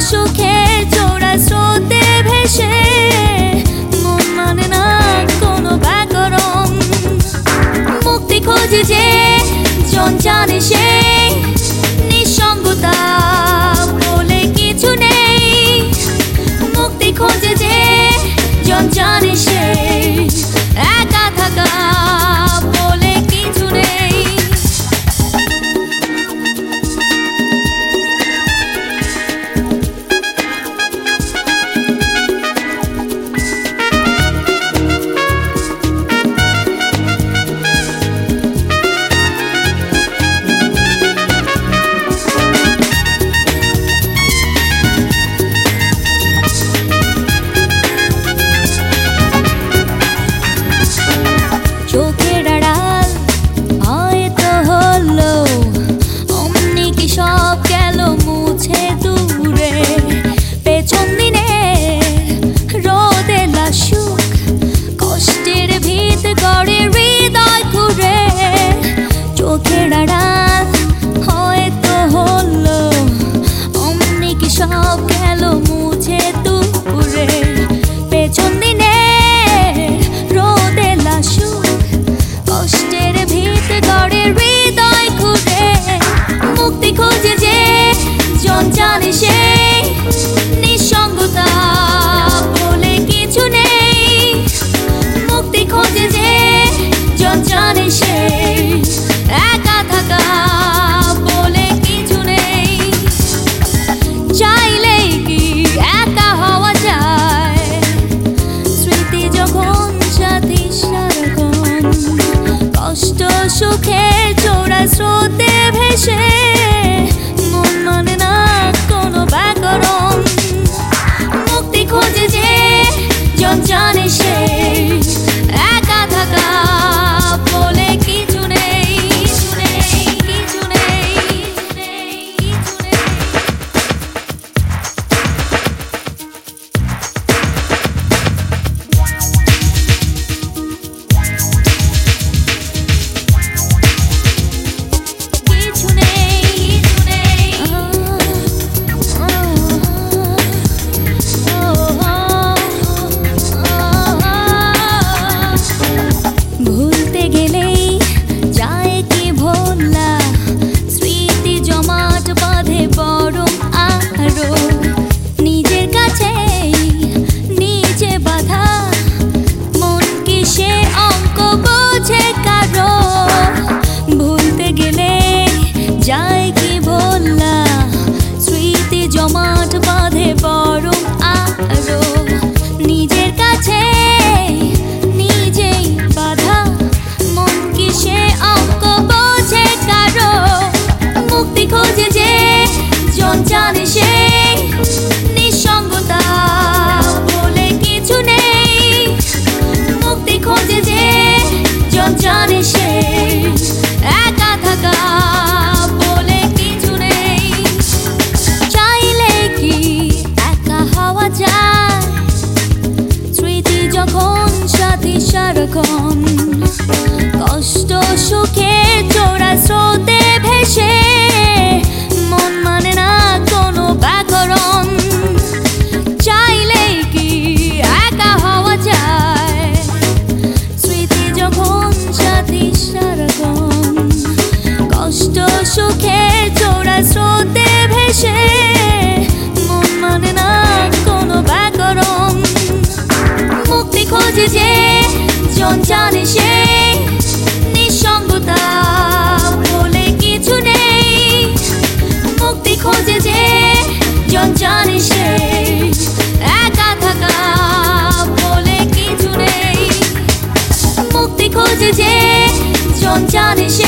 সুখের চোরা স্রোতে ভেসে মন মানে না কোনো ব্যাকরণ। মুক্তি খোঁজে যে জন জানে সে নিঃসঙ্গতা বলে কিছু নেই। মুক্তি খোঁজে যে জন জানে সে একা থাকা বলে কিছু নেই। চোখের আড়াল হয়তো হলো অমনি কি সব গেল মুছে দূরে। পেছন দিনে রোদে লাসুক কষ্টের ভিত গড়ে হৃদয় ঘুরে। চোখের আড়াল হয়তো হলো অমনি কি সব গেল মুছে দূরে। পেছন দিনে রোদে লাসুক কষ্টের ভিত গড়ে হৃদয় ঘুরে। মুক্তি খোঁজে যে জন জানে সে নিঃসঙ্গতা বলে কিছু নেই। মুক্তি খোঁজে যে জন জানে সে একা থাকা বলে কিছু নেই। চাইলেই কি একা হওয়া যায় স্মৃতি যখন সাথী সারাক্ষণ। কষ্ট সুখের চোরা স্রোতে ভেসে মন মানে না কোনো ব্যাকরণ। মুক্তি খোঁজে যে জন জানে সে একা থাকা বলে কিছু নেই। কিছু নেই, কিছু নেই, কিছু নেই। কিছু নেই, কিছু নেই। ভুলতে গেলেই যায় কি ভোলা স্মৃতি জমাট বাঁধে বরং আরো। নিজের কাছেই নিজে বাধা মন কি সে অঙ্ক বোঝে কারো। ভুলতে গেলে যায় কি ভোলা স্মৃতি জমাট বাঁধে বরং আরো। নিজের কাছে নিজেই বাধা মন কি সে অঙ্ক বোঝে কারো। মুক্তি খোঁজে যে জন জানে সে নিঃসঙ্গতা বলে কিছু নেই। মুক্তি খোঁজে যে জন জানে সে একা থাকা বলে কিছু নেই। চাইলে কি একা হওয়া যায় স্মৃতি যখন সাথী সারাক্ষণ। কষ্ট সুখের চোরা স্রোতে ভেসে মন মানে না কোনো ব্যাকরণ। চাইলেই কি একা হওয়া যায় স্মৃতি যখন সাথী সারাক্ষণ। কষ্ট সুখের চোরা স্রোতে ভেসে মন মানে না কোনো ব্যাকরণ। মুক্তি খোঁজে যে জন জানে সে নিঃসঙ্গতা বলে কিছু নেই। মুক্তি খোঁজে যে জন জানে সে একা থাকা বলে কিছু নেই। মুক্তি খোঁজে যে জন জানে সে